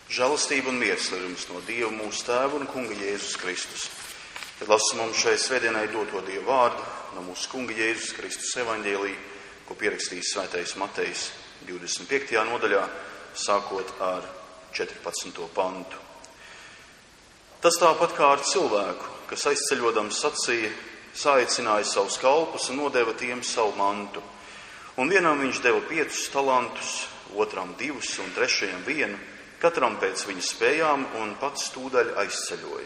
Žēlastība un miers lai jums no Dieva mūsu Tēva un Kunga Jēzus Kristus. Kad lasu mums šai svētdienai doto Dievu vārdu no mūsu Kunga Jēzus Kristus evaņģēlī, ko pierakstījis svētais Matejs 25. nodaļā, sākot ar 14. pantu. Tas tāpat kā ar cilvēku, kas aizceļodams sacīja, saicināja savus kalpus un nodeva tiem savu mantu. Un vienam viņš deva 5 talantus, otram 2 un trešajam 1, katram pēc viņa spējām, un pats tūdaļ aizceļoja.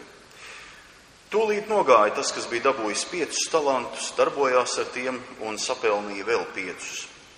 Tūlīt nogāja tas, kas bija dabūjis 5 talantus, darbojās ar tiem un sapelnīja vēl 5.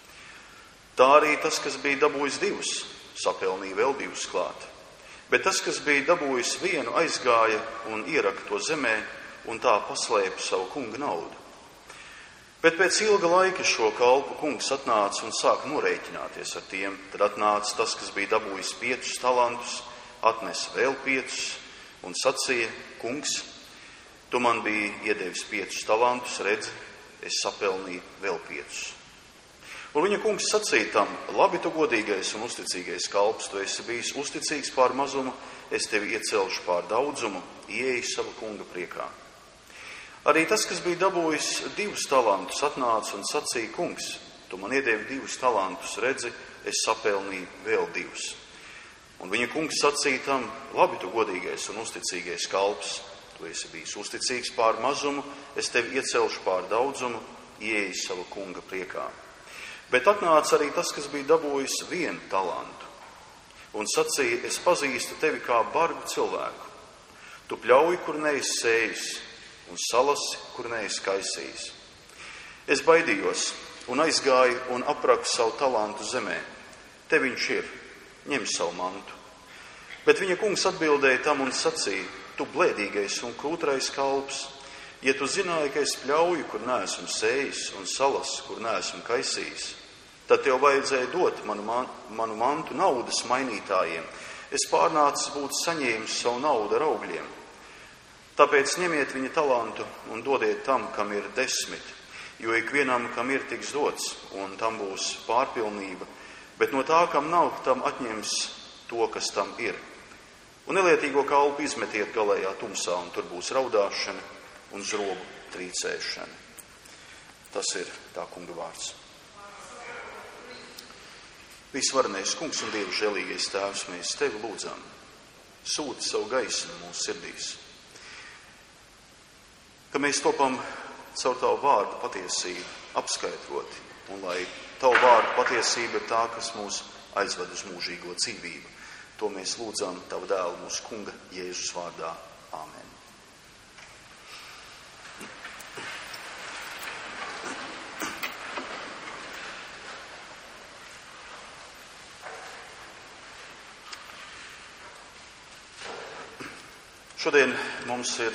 Tā arī tas, kas bija dabūjis 2, sapelnīja vēl 2 klāt. Bet tas, kas bija dabūjis 1, aizgāja un ieraka to zemē un tā paslēpa savu kunga naudu. Bet pēc ilga laika šo kalpu kungs atnāca un sāka norēķināties ar tiem. Tad atnāca tas, kas bija dabūjis 5 talantus, atnesa vēl 5 un sacīja: kungs, tu man biji iedevis 5 talantus, redzi, es sapelnīju vēl 5. Un viņa kungs sacīja tam: labi, tu godīgais un uzticīgais kalps, tu esi bijis uzticīgs pār mazumu, es tevi iecelšu pār daudzumu, ieeji sava kunga priekā. Arī tas, kas bija dabūjis 2 talantus, atnāca un sacīja: kungs, tu man iedevi 2 talantus, redzi, es sapelnīju vēl 2. Un viņa kungs sacīja tam: labi, tu godīgais un uzticīgais kalps, tu esi bijis uzticīgs pār mazumu, es tevi iecelšu pār daudzumu, ieeji sava kunga priekā. Bet atnāca arī tas, kas bija dabūjis 1 talantu, un sacīja: es pazīstu tevi kā bargu cilvēku. Tu pļauj, kur neesi sējis, un salasi, kur neesi kaisījis. Es baidījos un aizgāju un apraku savu talantu zemē. Te viņš ir, ņem savu mantu. Bet viņa kungs atbildēja tam un sacīja: tu blēdīgais un kūtrais kalps, ja tu zināji, ka es pļauju, kur neesmu sējis, un salasi, kur neesmu kaisījis, tad tev vajadzēja dot manu mantu naudas mainītājiem. Es pārnācis būt saņēmis savu naudu ar augļiem. Tāpēc ņemiet viņa talantu un dodiet tam, kam ir 10, jo ikvienam, kam ir, tiks dots, un tam būs pārpilnība, bet no tā, kam nav, tam atņems to, kas tam ir. Un nelietīgo kalpu izmetiet galējā tumsā, un tur būs raudāšana un zrobu trīcēšana. Tas ir tā kunga vārds. Visvarenais kungs un Dieva žēlīgais tēvs, mēs tevi lūdzam, sūti savu gaismu mūsu sirdīs, ka mēs topam caur tavu vārdu patiesību apskaidroti, un lai tavu vārdu patiesība ir tā, kas mūs aizved uz mūžīgo dzīvību. To mēs lūdzam tavu dēlu mūsu kunga Jēzus vārdā. Āmen. Šodien mums ir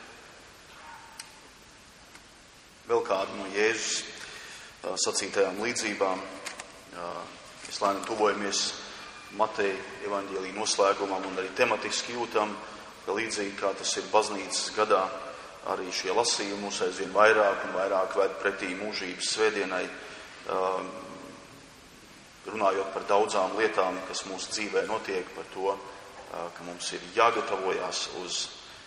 vēl kāda no Jēzus sacītajām līdzībām. Mēs lēnām tuvojamies Mateja evaņģēlī noslēgumam un arī tematiski jūtam, ka līdzīgi kā tas ir baznīcas gadā, arī šie lasījumi mūs aizvien vairāk un vairāk ved pretī mūžības svētdienai, runājot par daudzām lietām, kas mūsu dzīvē notiek, par to, ka mums ir jāgatavojās uz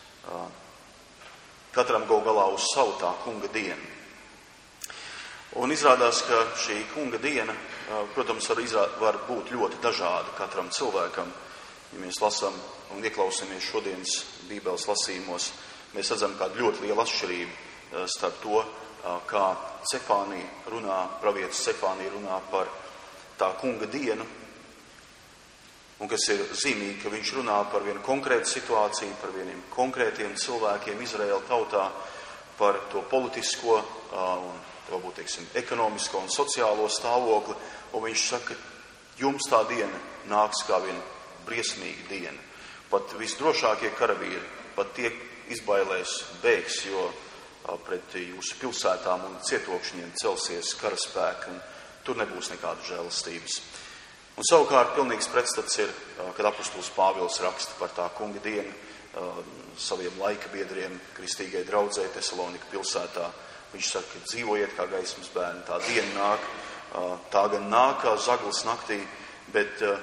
katram gal galā uz savu tā kunga dienu. Un izrādās, ka šī kunga diena, protams, var būt ļoti dažāda katram cilvēkam. Ja mēs lasām un ieklausāmies šodienas Bībeles lasījumos, mēs redzam kādu ļoti lielu atšķirību starp to, kā pravietis Cefānija runā par tā kunga dienu, un kas ir zīmīgi, ka viņš runā par vienu konkrētu situāciju, par vieniem konkrētiem cilvēkiem Izraēla tautā, par to politisko un varbūt, ekonomisko un sociālo stāvokli, un viņš saka, jums tā diena nāks kā viena briesmīga diena. Pat visdrošākie karavīri, pat tie izbailēs bēgs, jo pret jūsu pilsētām un cietokšņiem celsies karaspēki, un tur nebūs nekādas žēlastības. Un savukārt pilnīgs pretstats ir, kad apostols Pāvils raksta par tā kunga dienu saviem laika biedriem, kristīgai draudzē Tesalonika pilsētā. Viņš saka, ka dzīvojiet kā gaismas bērni, tā diena nāk, tā gan nāk kā zaglis naktī, bet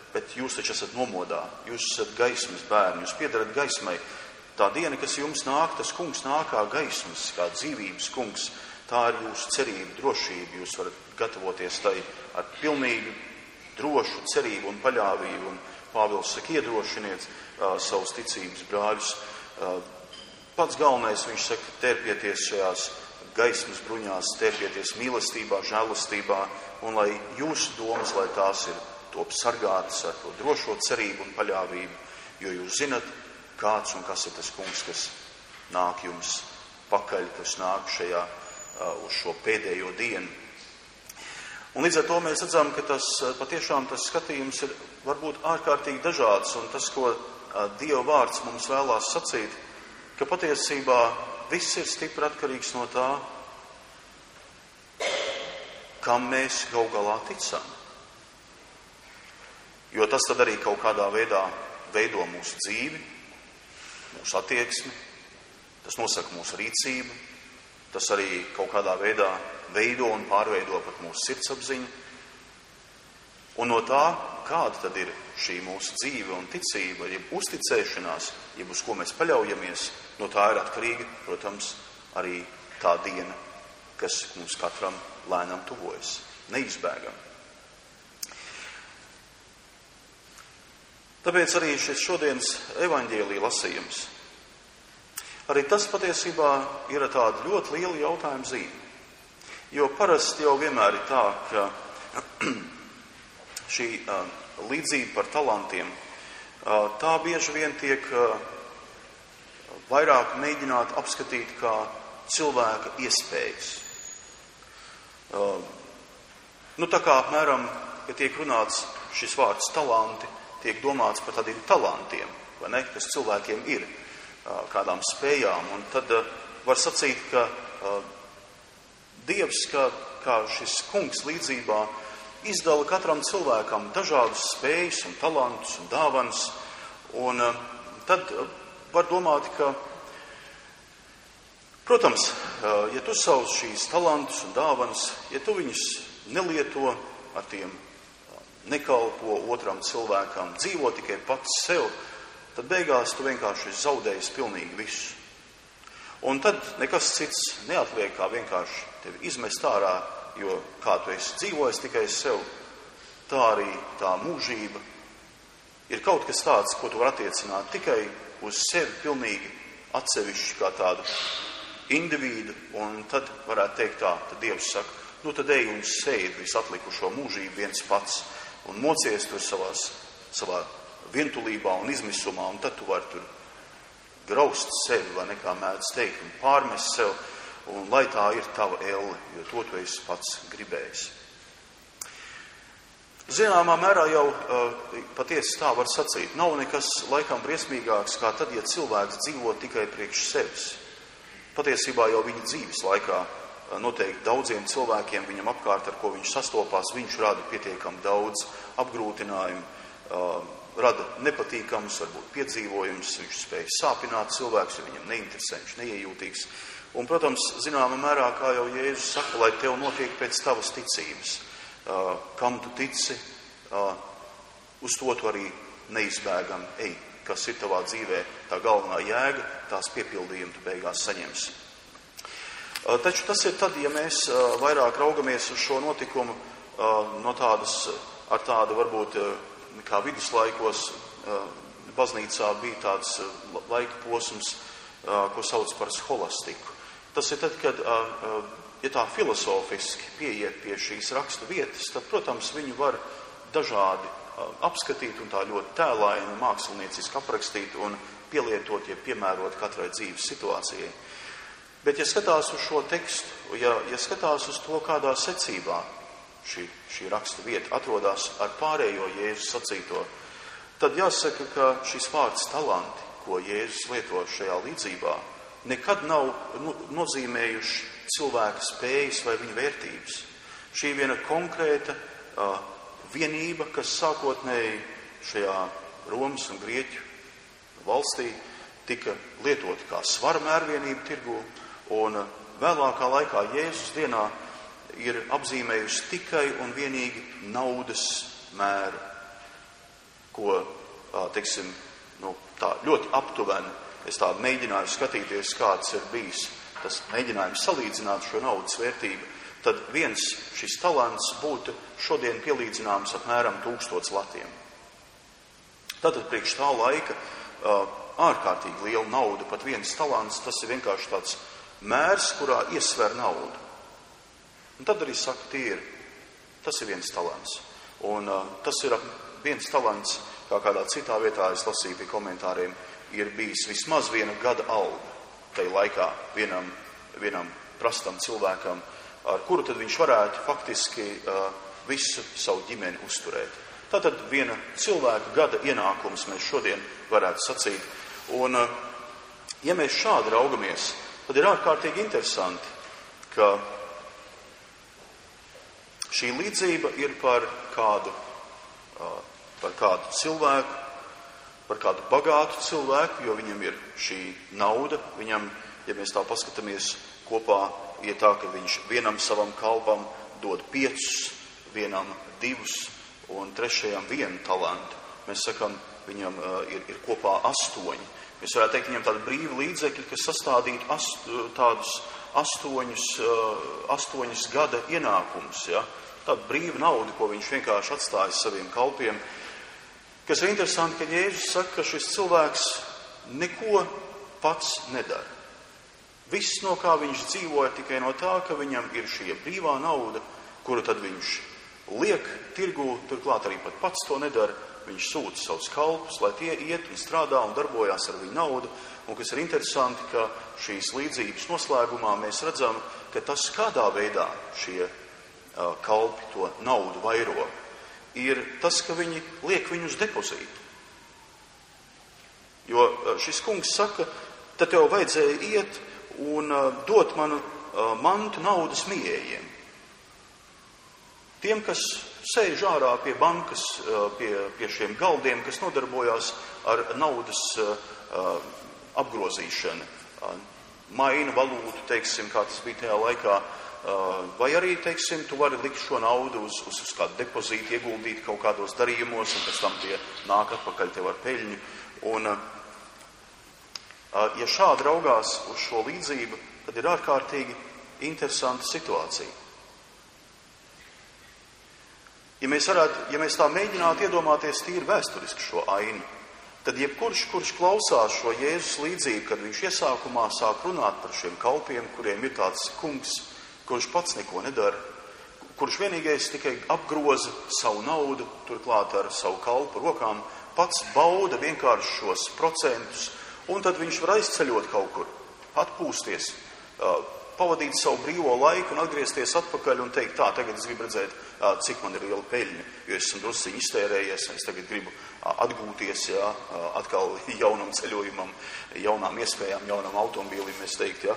bet jūs taču esat nomodā, jūs esat gaismas bērni, jūs piedarat gaismai. Tā diena, kas jums nāk, tas kungs nāk kā gaismas, kā dzīvības kungs. Tā ir jūsu cerība, drošība. Jūs varat gatavoties tai ar pilnīgu drošu cerību un paļāvību. Un Pāvils saka, iedrošiniet savus ticības brāļus. Pats galvenais, viņš saka, terpieties šajās gaismas bruņās, terpieties mīlestībā, žēlastībā, un lai jūsu domas, lai tās ir top sargātas ar to drošo cerību un paļāvību, jo jūs zinat, kāds un kas ir tas kungs, kas nāk jums pakaļ, kas nāk šajā uz šo pēdējo dienu. Un līdz ar to mēs redzam, ka patiešām tas skatījums ir varbūt ārkārtīgi dažāds, un tas, ko Dieva vārds mums vēlās sacīt, ka patiesībā viss ir stipri atkarīgs no tā, kam mēs gal galā ticam. Jo tas tad arī kaut kādā veidā veido mūsu dzīvi, mūsu attieksmi, tas nosaka mūsu rīcību, tas arī kaut kādā veidā veido un pārveido pat mūsu sirdsapziņu. Un no tā, kāda tad ir šī mūsu dzīve un ticība, jeb uzticēšanās, jeb uz ko mēs paļaujamies, no tā ir atkarīga, protams, arī tā diena, kas mums katram lēnām tuvojas, neizbēgam. Tāpēc arī šis šodienas evaņģēlija lasījums, arī tas patiesībā ir tāda ļoti liela jautājuma zīme. Jo parasti jau vienmēr ir tā, ka šī līdzība par talantiem, tā bieži vien tiek vairāk mēģināt apskatīt kā cilvēka iespējas. Tā kā apmēram, ja tiek runāts šis vārds talanti, tiek domāts par tādiem talantiem, vai ne, kas cilvēkiem ir, kādām spējām. Un tad var sacīt, ka Dievs, kā šis kungs līdzībā, izdala katram cilvēkam dažādas spējas un talantus un dāvanas. Un tad var domāt, ka, protams, ja tu savus šīs talantus un dāvanas, ja tu viņus nelieto, ar tiem nekalpo otram cilvēkam, dzīvo tikai pats sev, tad beigās tu vienkārši zaudējies pilnīgi visu. Un tad nekas cits neatliek, kā vienkārši tevi izmest ārā, jo kā tu esi dzīvojis tikai sev, tā arī tā mūžība ir kaut kas tāds, ko tu var attiecināt tikai uz sevi pilnīgi atsevišķi kā tādu individu, un tad varētu teikt tā, tad Dievs saka, tad ej un sēdi visu atlikušo mūžību viens pats, un mocies tur savā vientulībā un izmisumā, un tad tu vari tur graust sevi, vai nekā mēdz teikt, un pārmest sev, un lai tā ir tava elle, jo to tu esi pats gribējis. Zināmā mērā jau patiesi tā var sacīt. Nav nekas laikam briesmīgāks, kā tad, ja cilvēks dzīvo tikai priekš sevis. Patiesībā jau viņa dzīves laikā noteikti daudziem cilvēkiem viņam apkārt, ar ko viņš sastopās, viņš rada pietiekami daudz apgrūtinājumu, rada nepatīkams, varbūt piedzīvojums, viņš spēj sāpināt cilvēkus, ja viņam neinteresē, viņš neiejūtīgs. Un, protams, zināmā mērā, kā jau Jēzus saka, lai tev notiek pēc tavas ticības. Kam tu tici, uz to tu arī neizbēgam ej, kas ir tavā dzīvē, tā galvenā jēga, tās piepildījumu tu beigās saņemsi. Taču tas ir tad, ja mēs vairāk raugamies uz šo notikumu no tādas, ar tādu varbūt, kā viduslaikos baznīcā bija tāds laika posms, ko sauc par scholastiku. Tas ir tad, kad, ja tā filosofiski pieiet pie šīs rakstu vietas, tad, protams, viņu var dažādi apskatīt un tā ļoti tēlaini un mākslinieciski aprakstīt un pielietot, ja piemērot katrai dzīves situācijai. Bet, ja skatās uz šo tekstu, ja skatās uz to, kādā secībā šī raksta vieta atrodas ar pārējo Jēzus sacīto, tad jāsaka, ka šis vārds talanti, ko Jēzus lieto šajā līdzībā, nekad nav nozīmējuši cilvēka spējas vai viņa vērtības. Šī viena konkrēta vienība, kas sākotnēji šajā Romas un Grieķu valstī tika lietota kā svara mērvienība tirgū, un vēlākā laikā Jēzus dienā ir apzīmējusi tikai un vienīgi naudas mēru. ko, teiksim, tā ļoti aptuveni es tā mēģināju skatīties, kāds ir bijis tas mēģinājums salīdzināt šo naudas vērtību, tad viens šis talants būtu šodien pielīdzināms apmēram 1000 latiem. Tātad priekš tā laika ārkārtīgi liela nauda, pat viens talants, tas ir vienkārši tāds mērs, kurā iesver naudu. Un tad arī saka, tas ir viens talants. Un tas ir viens talants, kā kādā citā vietā es lasīju pie komentāriem, ir bijis vismaz 1 gada alga tai laikā vienam prastam cilvēkam, ar kuru tad viņš varētu faktiski visu savu ģimeni uzturēt. Tātad 1 cilvēka gada ienākums mēs šodien varētu sacīt. Un, ja mēs šādi raugamies, tad ir ārkārtīgi interesanti, ka šī līdzība ir par kādu cilvēku, par kādu bagātu cilvēku, jo viņam ir šī nauda, viņam, ja mēs tā paskatāmies kopā, ir tā, ka viņš vienam savam kalpam dod 5, vienam 2 un 3. 1 talantu. Mēs sakam, viņam ir kopā 8. Mēs varētu teikt, viņam tādi brīvi līdzekļi, kas sastādītu tādus 8 gada ienākumus. Ja? Tāda brīva nauda, ko viņš vienkārši atstāja saviem kalpiem. Kas ir interesanti, ka Jēzus saka, ka šis cilvēks neko pats nedara. Viss, no kā viņš dzīvo, ir tikai no tā, ka viņam ir šī brīvā nauda, kuru tad viņš liek tirgū, turklāt arī pat pats to nedara. Viņš sūta savus kalpus, lai tie iet un strādā un darbojās ar viņu naudu. Un kas ir interesanti, ka šīs līdzības noslēgumā mēs redzam, ka tas, kādā veidā šie kalpi to naudu vairo, ir tas, ka viņi liek viņu uz depozītu. Jo šis kungs saka, tad tev vajadzēja iet un dot manu mantu naudas mījējiem. Tiem, kas sēž ārā pie bankas, pie šiem galdiem, kas nodarbojās ar naudas apgrozīšanu, maina valūtu, teiksim, kā tas bija tajā laikā, vai arī, teiksim, tu vari likt šo naudu uz kādu depozītu, ieguldīt kaut kādos darījumos, un pēc tam tie nāk atpakaļ tev ar peļņu. Un, ja šādi raugās uz šo līdzību, tad ir ārkārtīgi interesanta situācija. Ja mēs tā mēģinātu iedomāties tīri vēsturiski šo ainu, tad jebkurš, kurš klausās šo Jēzus līdzību, kad viņš iesākumā sāk runāt par šiem kalpiem, kuriem ir tāds kungs, kurš pats neko nedara, kurš vienīgais tikai apgroza savu naudu, turklāt ar savu kalpu rokām, pats bauda vienkārši šos procentus, un tad viņš var aizceļot kaut kur, atpūsties, pavadīt savu brīvo laiku un atgriezties atpakaļ un teikt, tagad es gribu redzēt, cik man ir liela peļņa, jo es esmu drusciņi iztērējies, un es tagad gribu atgūties, atkal jaunam ceļojumam, jaunām iespējām, jaunam automobīlim, es teiktu,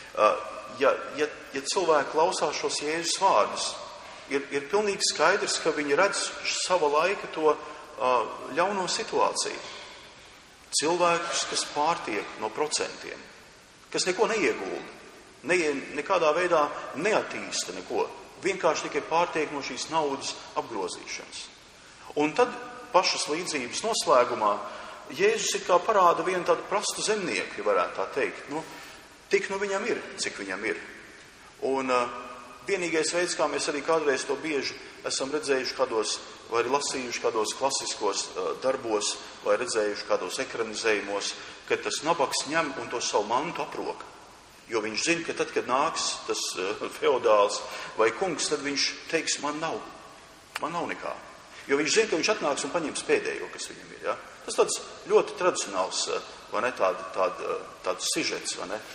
Ja cilvēki klausās šos Jēzus vārdus, ir pilnīgi skaidrs, ka viņi redz sava laika to ļauno situāciju. Cilvēkus, kas pārtiek no procentiem, kas neko neiegulda, nekādā veidā neattīsta neko, vienkārši tikai pārtiek no šīs naudas apgrozīšanas. Un tad pašas līdzības noslēgumā Jēzus ir kā parāda vienu tādu prastu zemnieku, ja varētu tā teikt. Tik viņam ir, cik viņam ir. Un vienīgais veids, kā mēs arī kādreiz to bieži esam redzējuši kādos, vai arī lasījuši kādos klasiskos darbos, vai redzējuši kādos ekranizējumos, ka tas nabaks ņem un to savu mantu aproka. Jo viņš zina, ka tad, kad nāks tas feodāls vai kungs, tad viņš teiks, man nav nekā. Jo viņš zina, ka viņš atnāks un paņems pēdējo, kas viņam ir. Ja? Tas tāds ļoti tradicionāls, vai ne, tāds sižets, vai ne?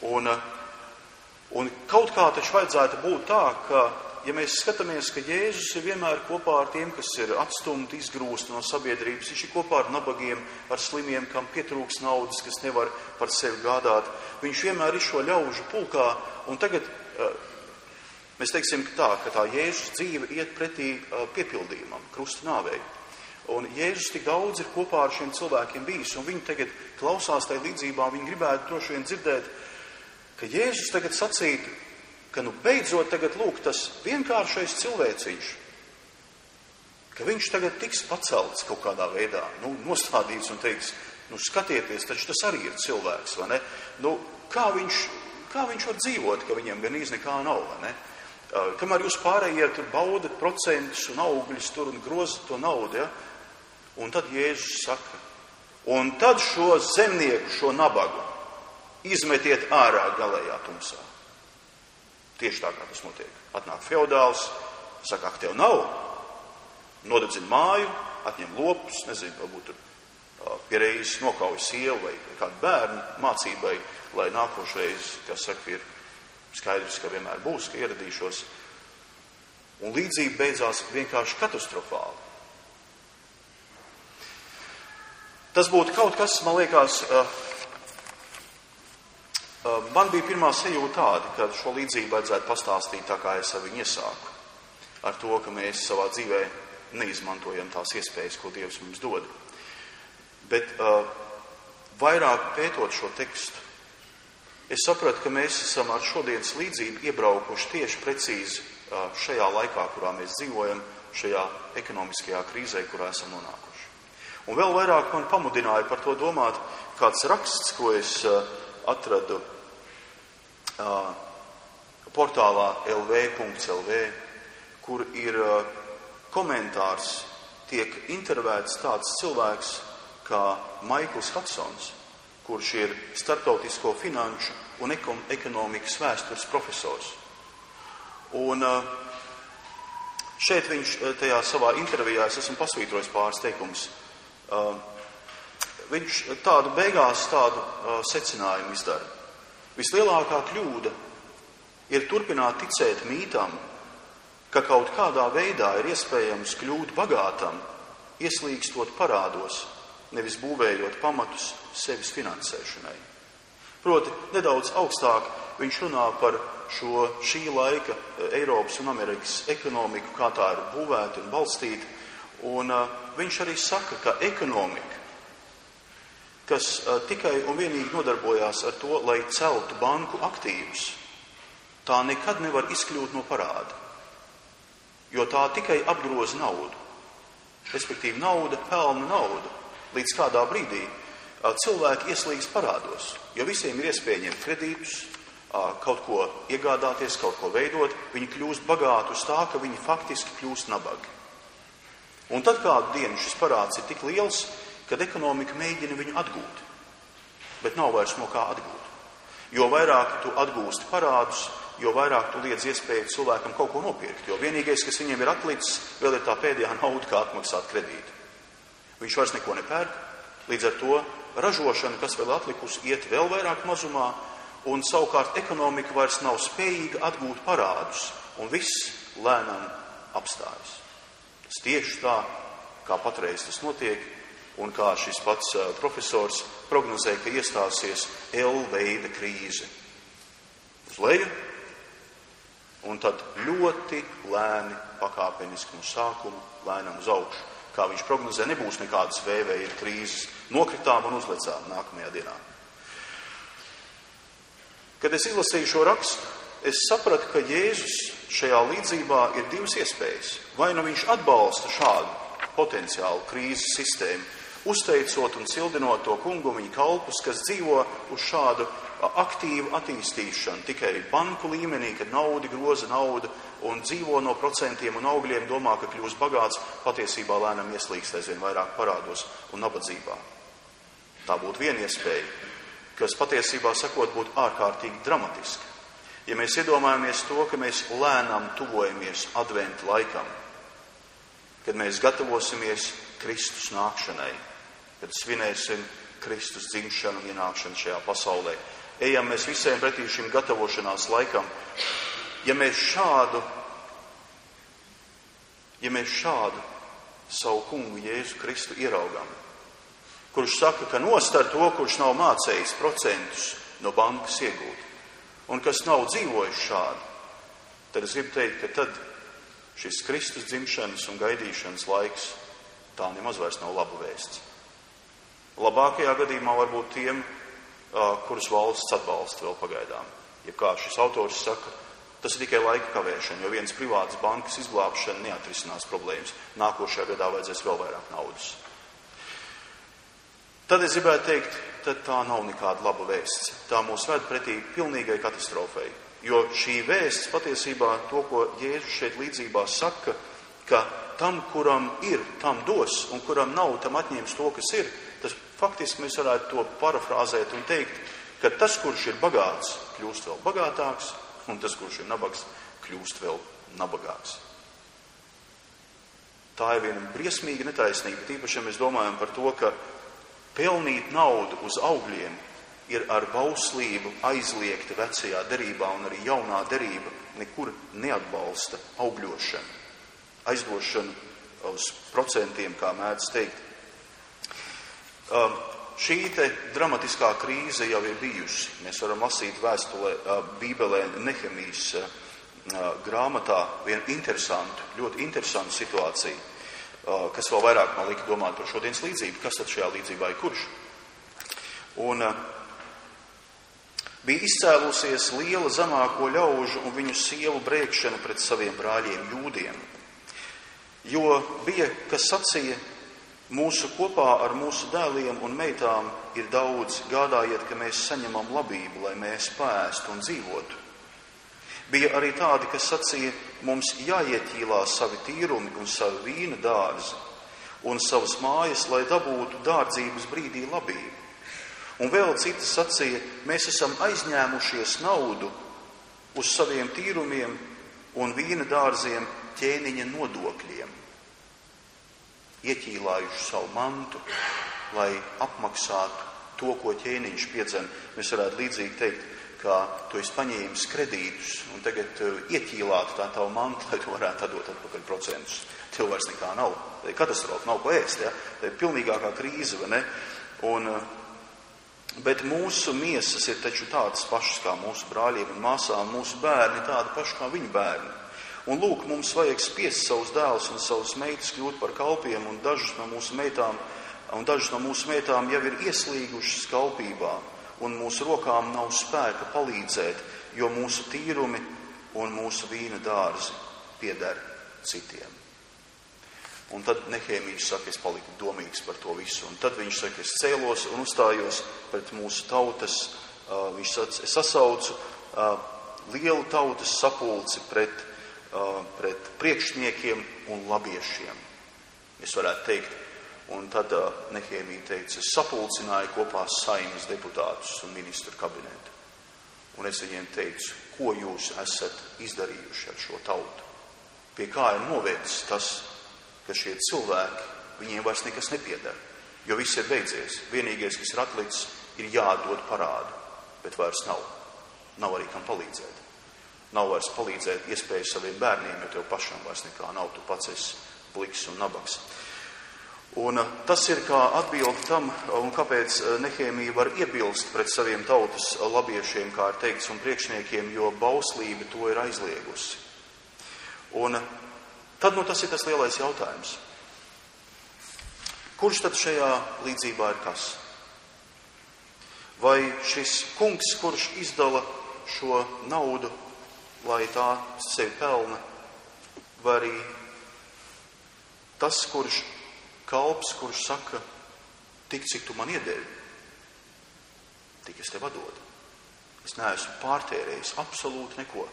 Un kaut kā taču vajadzētu būt tā, ka, ja mēs skatāmies, ka Jēzus ir vienmēr kopā ar tiem, kas ir atstumti, izgrūsti no sabiedrības, viņš ir kopā ar nabagiem, ar slimiem, kam pietrūks naudas, kas nevar par sevi gādāt, viņš vienmēr ir šo ļaužu pulkā, un tagad mēs teiksim, ka tā Jēzus dzīve iet pretī piepildījumam, krusta nāvei. Un Jēzus tik daudz ir kopā ar šiem cilvēkiem bijis, un viņi tagad klausās tajā līdzībā, viņi gribētu droši vien dzirdēt, ka Jēzus tagad sacītu, ka beidzot tagad lūk tas vienkāršais cilvēciņš, ka viņš tagad tiks pacelts kaut kādā veidā, nostādīts un teiks, skatieties, taču tas arī ir cilvēks, vai ne? Kā viņš var dzīvot, ka viņam gan nekā nav, vai ne? Kamēr jūs pārējie tur baudat procentus un augļus tur un grozat to naudu, ja? Un tad Jēzus saka, un tad šo zemnieku, šo nabagu izmetiet ārā galējā tumsā. Tieši tā kā tas notiek. Atnāk feodāls, saka, ak, tev nav, nodedzina māju, atņem lopus, nezinu, varbūt tur pie reizes nokauj sievu vai kādu bērnu mācībai, lai nākošreiz, kas saka, ir skaidrs, ka vienmēr būs, ka ieradīšos. Un līdzība beidzās vienkārši katastrofāli. Tas būtu kaut kas, man liekas, man bija pirmā sajūta tāda, ka šo līdzību vajadzētu pastāstīt tā, kā es ar viņu iesāku. Ar to, ka mēs savā dzīvē neizmantojam tās iespējas, ko Dievs mums dod. Bet vairāk pētot šo tekstu, es sapratu, ka mēs esam ar šodienas līdzību iebraukuši tieši precīzi šajā laikā, kurā mēs dzīvojam, šajā ekonomiskajā krīzē, kurā esam nonākuši. Un vēl vairāk man pamudināja par to domāt kāds raksts, ko es atradu portālā lv.lv, kur ir komentārs, tiek intervēts tāds cilvēks kā Maikls Hudsons, kurš ir starptautisko finanšu un ekonomikas vēstures profesors. Un šeit viņš tajā savā intervijā, es esmu pasvītrojis pāris teikumus, viņš beigās tādu secinājumu izdara. Vislielākā kļūda ir turpināt ticēt mītam, ka kaut kādā veidā ir iespējams kļūt bagātam, ieslīgstot parādos, nevis būvējot pamatus sevis finansēšanai. Proti, nedaudz augstāk viņš runā par šī laika Eiropas un Amerikas ekonomiku, kā tā ir būvēta un balstīta. Un viņš arī saka, ka ekonomika, kas tikai un vienīgi nodarbojās ar to, lai celtu banku aktīvus, tā nekad nevar izkļūt no parāda. Jo tā tikai apgroza naudu. Respektīvi, nauda pelna naudu. Līdz kādā brīdī cilvēki ieslīgst parādos, jo visiem ir iespēja ņemt kredītus, kaut ko iegādāties, kaut ko veidot, viņi kļūst bagāti uz tā, ka viņi faktiski kļūst nabagi. Un tad kādu dienu šis parāds ir tik liels, kad ekonomika mēģina viņu atgūt, bet nav vairs no kā atgūt. Jo vairāk tu atgūsti parādus, jo vairāk tu liedz iespēju cilvēkam kaut ko nopirkt, jo vienīgais, kas viņiem ir atlicis, vēl ir tā pēdējā nauda, kā atmaksāt kredītu. Viņš vairs neko nepērk, līdz ar to ražošana, kas vēl atlikusi, iet vēl vairāk mazumā, un savukārt ekonomika vairs nav spējīga atgūt parādus, un viss lēnām apstājas. Tas tieši tā, kā patreiz tas notiek, un kā šis pats profesors prognozē, ka iestāsies L-veida krīze. Uz leju, un tad ļoti lēni, pakāpeniski no sākuma, lēnām uz augšu. Kā viņš prognozē, nebūs nekādas V-veida krīzes, nokritām un uzlecām nākamajā dienā. Kad es izlasīju šo rakstu, es sapratu, ka Jēzus šajā līdzībā ir divas iespējas. Vai nu viņš atbalsta šādu potenciālu krīzes sistēmu, uzteicot un cildinot to kungu un viņa kalpus, kas dzīvo uz šādu aktīvu attīstīšanu, tikai banku līmenī, kad nauda groza naudu un dzīvo no procentiem un augļiem, domā, ka kļūs bagāts, patiesībā lēnām ieslīgst aizvien vairāk parādos un nabadzībā. Tā būtu viena iespēja, kas patiesībā sakot būtu ārkārtīgi dramatiska. Ja mēs iedomājamies to, ka mēs lēnām tuvojamies adventa laikam, kad mēs gatavosimies Kristus nākšanai, kad svinēsim Kristus dzimšanu un ienākšanu šajā pasaulē. Ejam mēs visiem pretī šim gatavošanās laikam. Ja mēs šādu savu kungu Jēzu Kristu ieraugam, kurš saka, ka nostar to, kurš nav mācējis procentus no bankas iegūt, un kas nav dzīvojis šādi, tad es gribu teikt, ka tad šis Kristus dzimšanas un gaidīšanas laiks tā nemaz vairs nav laba vēsts. Labākajā gadījumā varbūt tiem, kurus valsts atbalsta vēl pagaidām. Ja kā šis autors saka, Tas ir tikai laika kavēšana, jo vienas privātas bankas izglābšana neatrisinās problēmas. Nākošajā gadā vajadzēs vēl vairāk naudas. Tad es gribētu teikt, tad tā nav nekāda laba vēsts. Tā mūs ved pretī pilnīgai katastrofai. Jo šī vēsts patiesībā to, ko Jēzus šeit līdzībā saka, ka tam, kuram ir, tam dos, un kuram nav, tam atņems to, kas ir, tas faktiski mēs varētu to parafrāzēt un teikt, ka tas, kurš ir bagāts, kļūst vēl bagātāks, un tas, kurš ir nabags, kļūst vēl nabagāks. Tā ir viena briesmīga netaisnība, tīpaši, ja mēs domājam par to, ka pelnīt naudu uz augļiem ir ar bauslību aizliegta vecajā derībā, un arī jaunā derība nekur neatbalsta augļošanu, aizdošanu uz procentiem, kā mēdz teikt. Šī te dramatiskā krīze jau ir bijusi. Mēs varam lasīt vēstulē, Bībelē Nehemijas grāmatā vienu ļoti interesantu situāciju, kas vēl vairāk man lika domāt par šodienas līdzību. Kas tad šajā līdzībā ir kurš? Un bija izcēlusies liela zemāko ļaužu un viņu sievu brēkšana pret saviem brāļiem jūdiem. Jo bija, kas sacīja, mūsu kopā ar mūsu dēliem un meitām ir daudz, gādājiet, ka mēs saņemam labību, lai mēs paēstu un dzīvotu. Bija arī tādi, kas sacīja, mums jāieķīlā savi tīrumi un savi vīna dārzi un savas mājas, lai dabūtu dārdzības brīdī labību. Un vēl citas sacīja, mēs esam aizņēmušies naudu uz saviem tīrumiem un vīna dārziem ķēniņa nodokļiem. Ieķīlājuši savu mantu, lai apmaksātu to, ko ķēniņš piedzen. Mēs varētu līdzīgi teikt, ka tu esi paņēmis kredītus un tagad ieķīlātu tā tavu mantu, lai tu varētu atdot atpakaļ procentus. Tev vairs nekā nav. Tā ir katastrofa, nav ko ēst, ja? Tā ir pilnīgākā krīze, vai ne? Bet mūsu miesas ir taču tādas pašas kā mūsu brāļiem un māsām, mūsu bērni tādi paši kā viņu bērni. Un lūk, mums vajag spiest savus dēlus un savus meitas kļūt par kalpiem, un dažas no mūsu meitām jau ir ieslīgušas kalpībā, un mūsu rokām nav spēka palīdzēt, jo mūsu tīrumi un mūsu vīna dārzi pieder citiem. Un tad Nehēmijs saka, es paliku domīgs par to visu. Un tad viņš saka, es cēlos un uzstājos pret mūsu tautas, viņš saka, es sasaucu lielu tautas sapulci pret priekšniekiem un labiešiem. Es varētu teikt. Un tad Nehēmija teica, es sapulcināju kopā Saimas deputātus un ministru kabinetu. Un es viņiem teicu, ko jūs esat izdarījuši ar šo tautu? Pie kā ir novēdis tas, ka šie cilvēki, viņiem vairs nekas nepiedara, jo viss ir beidzies. Vienīgais, kas ir atlicis, ir jādod parādu, bet vairs nav. Nav arī kam palīdzēt. Nav vairs palīdzēt iespēju saviem bērniem, jo tev pašam vairs nekā nav, tu pats esi pliks un nabaks. Un tas ir kā atbildi tam, un kāpēc Nehēmija var iebilst pret saviem tautas labiešiem, kā ir teikts, un priekšniekiem, jo bauslība to ir aizliegusi. Un tad tas ir tas lielais jautājums. Kurš tad šajā līdzībā ir kas? Vai šis kungs, kurš izdala šo naudu, lai tā sevi pelna, vai arī tas, kurš kalps, kurš saka, tik cik tu man iedevi, tik es tev atdodu. Es neesmu pārtērējis absolūti neko.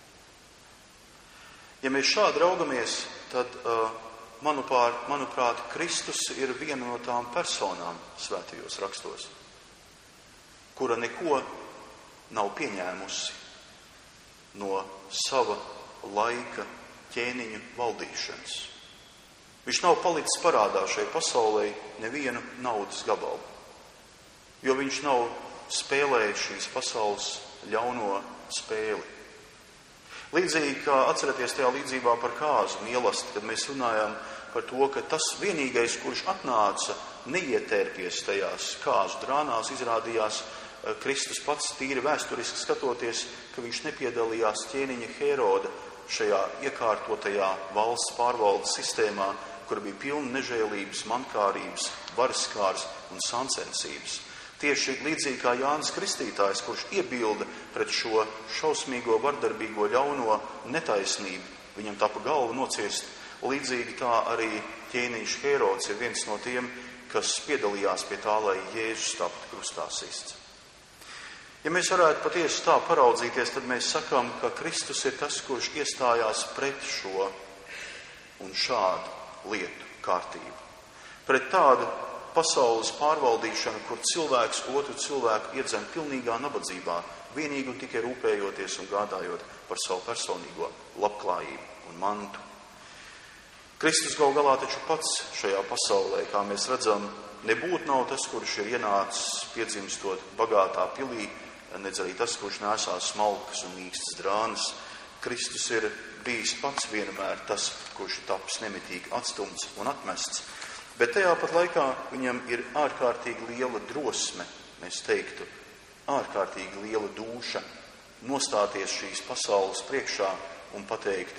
Ja mēs šādi raugamies, tad, manuprāt, Kristus ir viena no tām personām svētajos rakstos, kura neko nav pieņēmusi no sava laika ķēniņu valdīšanas. Viņš nav palicis parādā šai pasaulē nevienu naudas gabalu, jo viņš nav spēlējis šīs pasaules ļauno spēli. Līdzīgi kā atceraties tajā līdzībā par kāzu mielasti, kad mēs runājām par to, ka tas vienīgais, kurš atnāca neietērpies tajās kāzu drānās, izrādījās Kristus pats tīri vēsturiski skatoties, ka viņš nepiedalījās ķēniņa Heroda šajā iekārtotajā valsts pārvaldes sistēmā, kur bija pilna nežēlības, mankārības, varas kārs un sancensības. Tieši līdzīgi kā Jānis Kristītājs, kurš iebilda pret šo šausmīgo, vardarbīgo, ļauno netaisnību, viņam tapa galvu nociest. Līdzīgi tā arī ķēniņš Hērods ir viens no tiem, kas piedalījās pie tā, lai Jēzus taptu krustā sists. Ja mēs varētu patiesi tā paraudzīties, tad mēs sakām, ka Kristus ir tas, kurš iestājās pret šo un šādu lietu kārtību. Pret tādu pasaules pārvaldīšanu, kur cilvēks otru cilvēku iedzen pilnīgā nabadzībā, vienīgi un tikai rūpējoties un gādājot par savu personīgo labklājību un mantu. Kristus gal galā taču pats šajā pasaulē, kā mēs redzam, nebūtu nav tas, kurš ir ienācis piedzimstot bagātā pilī, nedz arī tas, kurš nesās smalkas un mīkstas drānas. Kristus ir bijis pats vienmēr tas, kurš ir tapis nemitīgi atstumts un atmests. Bet tajā pat laikā viņam ir ārkārtīgi liela drosme, mēs teiktu, ārkārtīgi liela dūša, nostāties šīs pasaules priekšā un pateikt,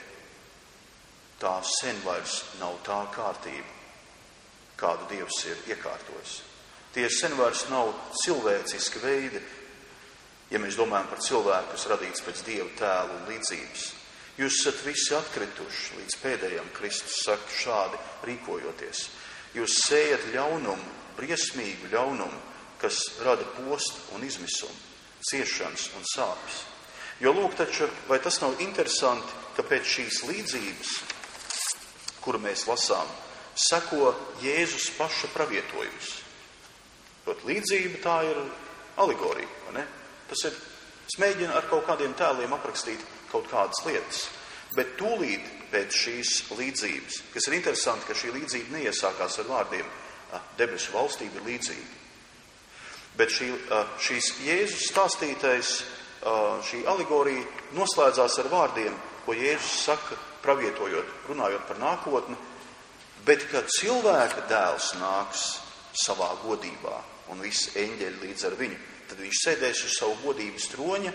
tā sen vairs nav tā kārtība, kādu Dievs ir iekārtojis. Tie sen vairs nav cilvēciski veidi, ja mēs domājam par cilvēku, kas radīts pēc Dieva tēla un līdzības. Jūs esat visi atkrituši līdz pēdējam, Kristus saka, šādi rīkojoties. Jūs sējat ļaunumu, briesmīgu ļaunumu, kas rada postu un izmisumu, ciešanas un sāpes. Jo lūk taču, vai tas nav interesanti, ka pēc šīs līdzības, kuru mēs lasām, seko Jēzus paša pravietojums. Prot, līdzība tā ir alegorija, vai ne? Es mēģinu ar kaut kādiem tēliem aprakstīt kaut kādas lietas, bet tūlīt pēc šīs līdzības, kas ir interesanti, ka šī līdzība neiesākās ar vārdiem debesu valstība ir līdzīga. Bet šīs Jēzus stāstītais, šī alegorija noslēdzās ar vārdiem, ko Jēzus saka, pravietojot, runājot par nākotni, bet kad cilvēka dēls nāks savā godībā un visi eņģeļi līdz ar viņu, tad viņš sēdēs uz savu godības troņa,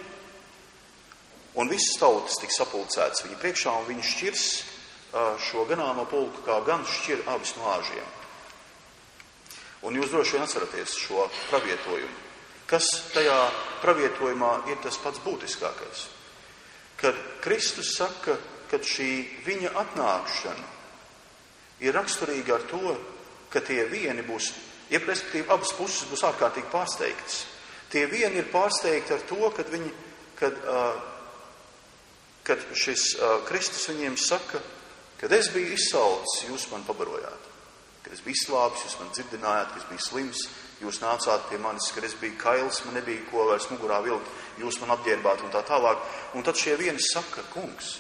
un visas tautas tiks sapulcētas viņa priekšā, un viņš šķirs šo ganāmo pulku, kā gan šķir abas no āžiem. Un jūs droši vien atceraties šo pravietojumu. Kas tajā pravietojumā ir tas pats būtiskākais? Kad Kristus saka, ka šī viņa atnākšana ir raksturīga ar to, ka tie vieni būs, respektīvi abas puses būs ārkārtīgi pārsteigtas. Tie vieni ir pārsteigti ar to, kad šis Kristus viņiem saka, kad es biju izsalcis, jūs man pabarojāt. Kad es biju izslāpis, jūs man dzirdinājāt, kad es biju slims, jūs nācāt pie manis, kad es biju kails, man nebija ko vairs mugurā vilkt, jūs man apģērbāt un tā tālāk. Un tad šie vieni saka, kungs,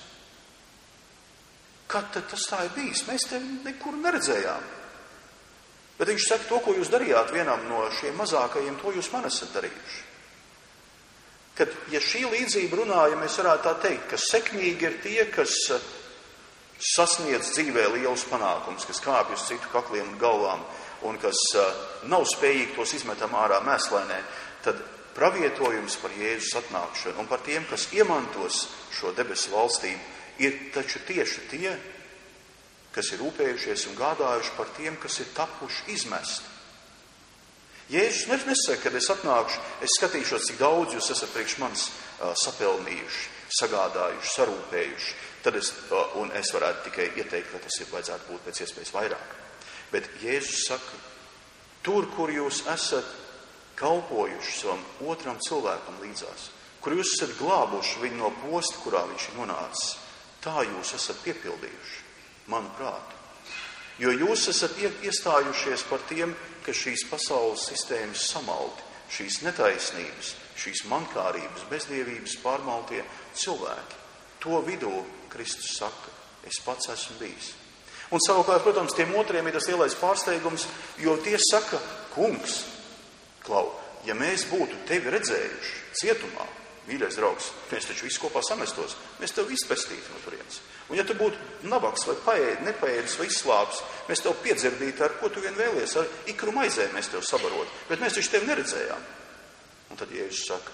kad tad tas tā ir bijis? Mēs tevi nekur neredzējām. Bet viņš saka, to, ko jūs darījāt vienam no šiem mazākajiem, to jūs man esat darījuši. Kad, ja šī līdzība runā, ja mēs varētu tā teikt, ka sekmīgi ir tie, kas sasniedz dzīvē lielus panākumus, kas kāpj uz citu kakliem un galvām, un kas nav spējīgi tos izmetam ārā mēslēnē, tad pravietojums par Jēzus atnākšanu un par tiem, kas iemantos šo debesu valstību, ir taču tieši tie, kas ir rūpējušies un gādājuši par tiem, kas ir tapuši izmesti. Jēzus nesaka, kad es atnākšu, es skatīšos, cik daudz jūs esat priekš manis sapelnījuši, sagādājuši, sarūpējuši, tad es varētu tikai ieteikt, ka tas ir vajadzētu būt pēc iespējas vairāk. Bet Jēzus saka, tur, kur jūs esat kalpojuši savam otram cilvēkam līdzās, kur jūs esat glābuši viņu no posta, kurā viņš ir nonācis, tā jūs esat piepildījuši. Manuprāt, jo jūs esat iestājušies par tiem, ka šīs pasaules sistēmas samalti, šīs netaisnības, šīs mankārības, bezdievības pārmaltie cilvēki. To vidū Kristus saka, es pats esmu bijis. Un savukārt, protams, tiem otriem ir tas lielais pārsteigums, jo tie saka, kungs, Klau, ja mēs būtu tevi redzējuši cietumā, mīļais draugs, mēs taču visi kopā samestos, mēs tev izpestītu no turienes. Un ja tu būtu nabaks vai nepaēdis vai izslāpis, mēs tev piedzirdītu, ar ko tu vien vēlies, ar ikru maizē mēs tev sabarotu, bet mēs taču tevi neredzējām. Un tad Jēzus saka,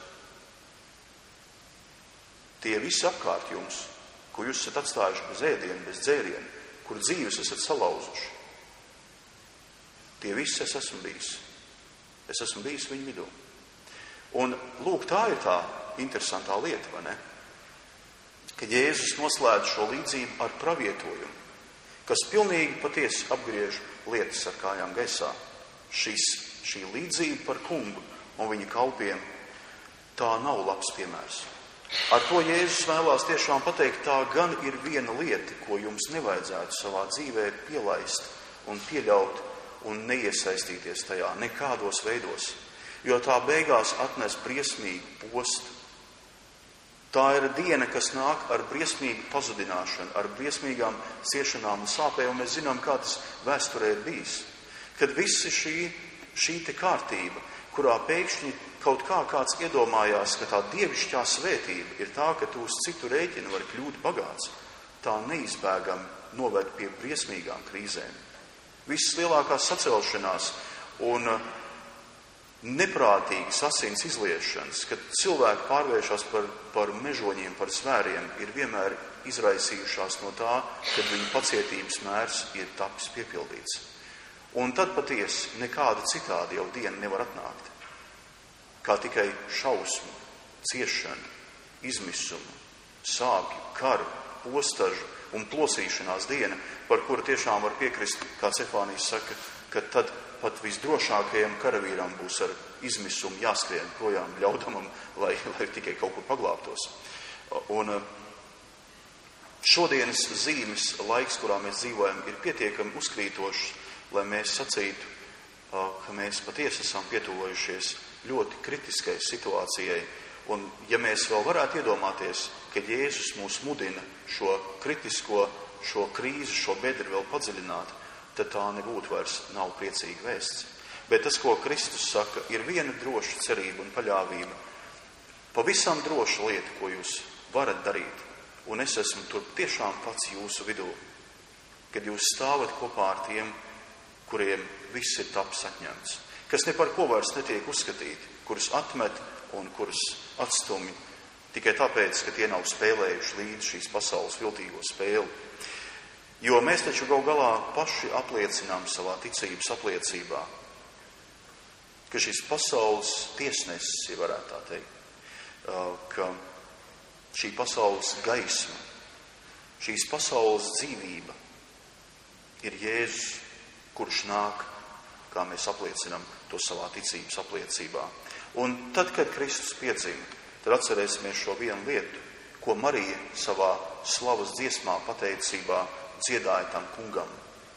tie visi apkārt jums, ko jūs esat atstājuši bez ēdienu, bez dzērienu, kur dzīves esat salauzuši, tie visi es esmu bijis. Es esmu bijis viņu vidū. Un lūk, tā ir tā interesantā lieta, vai ne? Ka Jēzus noslēdz šo līdzību ar pravietojumu, kas pilnīgi patiesi apgriež lietas ar kājām gaisā. Šī līdzība par kungu un viņa kalpiem, tā nav labs piemērs. Ar to Jēzus vēlās tiešām pateikt, tā gan ir viena lieta, ko jums nevajadzētu savā dzīvē pielaist un pieļaut un neiesaistīties tajā nekādos veidos, jo tā beigās atnes briesmīgu postu. Tā ir diena, kas nāk ar briesmīgu pazudināšanu, ar briesmīgām ciešanām un sāpēm, un mēs zinām, kā tas vēsturē ir bijis. Kad visi šī te kārtība, kurā pēkšņi kaut kā kāds iedomājās, ka tā dievišķā svētība ir tā, ka tu uz citu rēķinu vari kļūt bagāts, tā neizbēgami noved pie briesmīgām krīzēm. Visas lielākās sacelšanās un neprātīgas asins izliešanas, kad cilvēki pārvēršas par mežoņiem, par zvēriem, ir vienmēr izraisījušās no tā, kad viņu pacietības mērs ir tapis piepildīts. Un tad patiesi nekāda citādi jau diena nevar atnākt, kā tikai šausmu, ciešanu, izmisumu, sāpju, karu, postažu un plosīšanās diena, par kuru tiešām var piekrist, kā Cefānijas saka, ka tad pat visdrošākajam karavīram būs ar izmisumu jāskrien projām ļaudamam, lai tikai kaut kur paglābtos. Un šodienas zīmes laiks, kurā mēs dzīvojam, ir pietiekami uzkrītošs, lai mēs sacītu, ka mēs patiesi esam pietuvojušies ļoti kritiskai situācijai. Un ja mēs vēl varētu iedomāties, ka Jēzus mūs mudina šo kritisko, šo krīzi, šo bedri vēl padziļināt, tad tā nebūtu vairs nav priecīga vēsts. Bet tas, ko Kristus saka, ir viena droša cerība un paļāvība. Pavisam droša lieta, ko jūs varat darīt. Un es esmu tur tiešām pats jūsu vidū. Kad jūs stāvat kopā ar tiem, kuriem viss ir taps atņemts, kas ne par ko vairs netiek uzskatīti, kurus atmet un kurus atstumj tikai tāpēc, ka tie nav spēlējuši līdz šīs pasaules viltīgo spēli. Jo mēs taču gal galā paši apliecinām savā ticības apliecībā, ka šīs pasaules tiesnesis, ja varētu tā teikt, ka šī pasaules gaisma, šīs pasaules dzīvība ir Jēzus, kurš nāk, kā mēs apliecinām to savā ticības apliecībā. Un tad, kad Kristus piedzima, tad atcerēsimies šo vienu lietu, ko Marija savā slavas dziesmā pateicībā dziedāja tam kungam.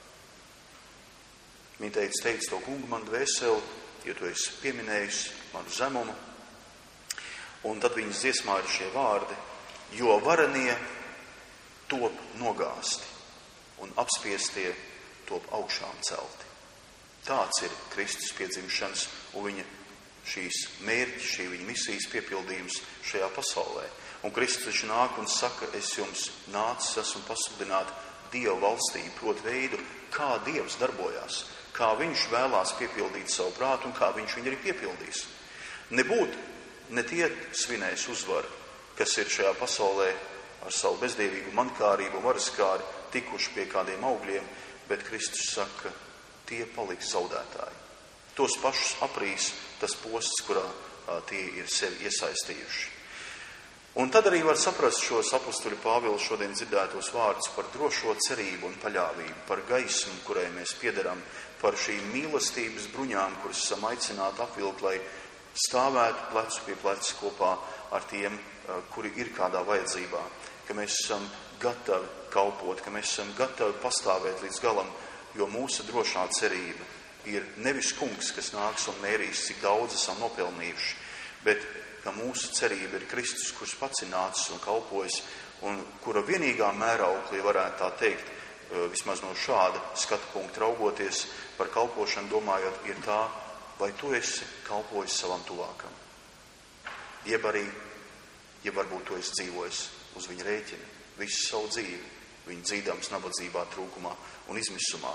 Viņa teica to kungu man dvēseli, jo tu esi pieminējis manu zemumu. Un tad viņas dziesmā ir šie vārdi, jo varenie top nogāsti un apspiestie top augšām celti. Tāds ir Kristus piedzimšanas un viņa šīs mērķis, šī viņa misijas piepildījums šajā pasaulē. Un Kristus taču nāk un saka, es jums nācis, esmu pasludināt Dieva valstību, proti veidu, kā Dievs darbojās, kā viņš vēlās piepildīt savu prātu un kā viņš viņu arī piepildīs. Ne tie svinēs uzvaru, kas ir šajā pasaulē ar savu bezdievīgu mankārību un varaskāri tikuši pie kādiem augļiem, bet Kristus saka, tie paliks zaudētāji. Tos pašus aprīs tas posts, kurā tie ir sevi iesaistījuši. Un tad arī var saprast šos apustuļu Pāvila šodien dzirdētos vārdus par drošo cerību un paļāvību, par gaismu, kurai mēs piederam, par šīm mīlestības bruņām, kuras esam aicināti apvilkt, lai stāvētu plecu pie pleca kopā ar tiem, kuri ir kādā vajadzībā, ka mēs esam gatavi kalpot, ka mēs esam gatavi pastāvēt līdz galam, jo mūsu drošā cerība ir nevis kungs, kas nāks un mērīs, cik daudz esam nopelnījuši, bet ka mūsu cerība ir Kristus, kurš pats ir nācis un kalpojis, un kura vienīgā mērauklī varētu tā teikt, vismaz no šāda skatu punkta raugoties par kalpošanu, domājot, ir tā, vai tu esi kalpojis savam tuvākam. Jeb varbūt tu esi dzīvojis uz viņa rēķina visu savu dzīvi, viņa dzīdams nabadzībā, trūkumā un izmisumā.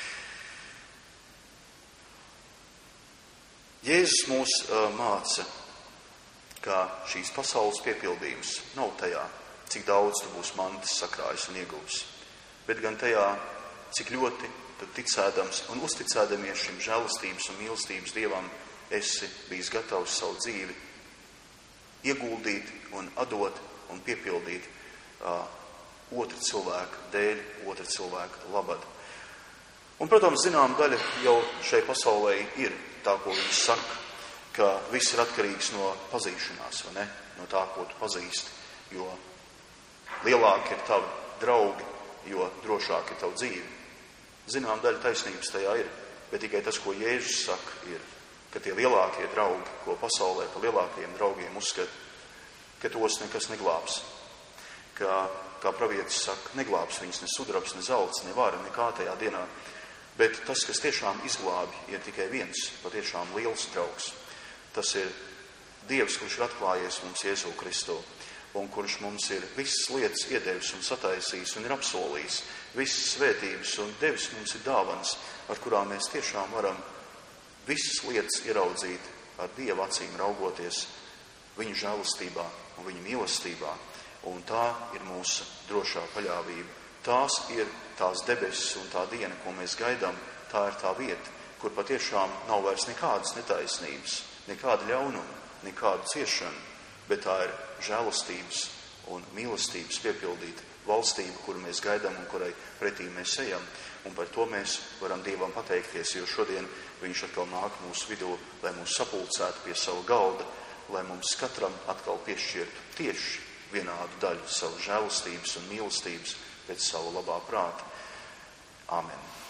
Jēzus mūs māca, ka šīs pasaules piepildījums nav tajā, cik daudz tu būs mantas sakrājis un iegūs, bet gan tajā, cik ļoti tu ticēdams un uzticēdamies šim žēlastības un mīlestības Dievam esi bijis gatavs savu dzīvi ieguldīt un atdot un piepildīt otra cilvēka dēļ, otra cilvēka labad. Un, protams, zinām daļa jau šai pasaulē ir tā, ko viņi saka, ka viss ir atkarīgs no pazīšanās, vai ne? No tā, ko tu pazīsti, jo lielāki ir tavi draugi, jo drošāk ir tavu dzīvi. Zinām, daļa taisnības tajā ir, bet tikai tas, ko Jēzus saka, ir, ka tie lielākie draugi, ko pasaulē pa lielākajiem draugiem uzskata, ka tos nekas neglābs. Kā pravietis saka, neglābs viņus ne sudrabs, ne zelts, ne vara, nekā tajā dienā. Bet tas, kas tiešām izglābi, ir tikai viens, patiešām liels draugs. Tas ir Dievs, kurš ir atklājies mums Jēzu Kristu, un kurš mums ir visas lietas iedevis un sataisījis un ir apsolījis, visas svētības un devis mums ir dāvanas, ar kurām mēs tiešām varam visas lietas ieraudzīt ar Dieva acīm raugoties viņa žēlastībā un viņa mīlestībā. Un tā ir mūsu drošā paļāvība. Tās ir tās debesis un tā diena, ko mēs gaidām. Tā ir tā vieta, kur patiešām nav vairs nekādas netaisnības, nekāda ļaunuma, nekāda ciešana, bet tā ir žēlastības un mīlestības piepildīta valstība, kuru mēs gaidām un kurai pretī mēs ejam. Un par to mēs varam Dievam pateikties, jo šodien viņš atkal nāk mūsu vidū, lai mūs sapulcētu pie sava galda, lai mums katram atkal piešķirtu tieši vienādu daļu savu žēlastības un mīlestības pēc savu labā prāta. Āmen.